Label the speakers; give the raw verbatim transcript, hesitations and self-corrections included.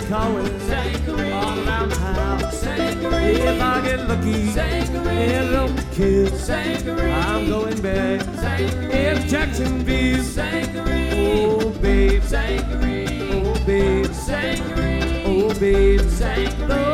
Speaker 1: going all around town. If I get lucky and don't kiss, I'm going back. If Jacksonville, oh babe, oh babe, oh babe,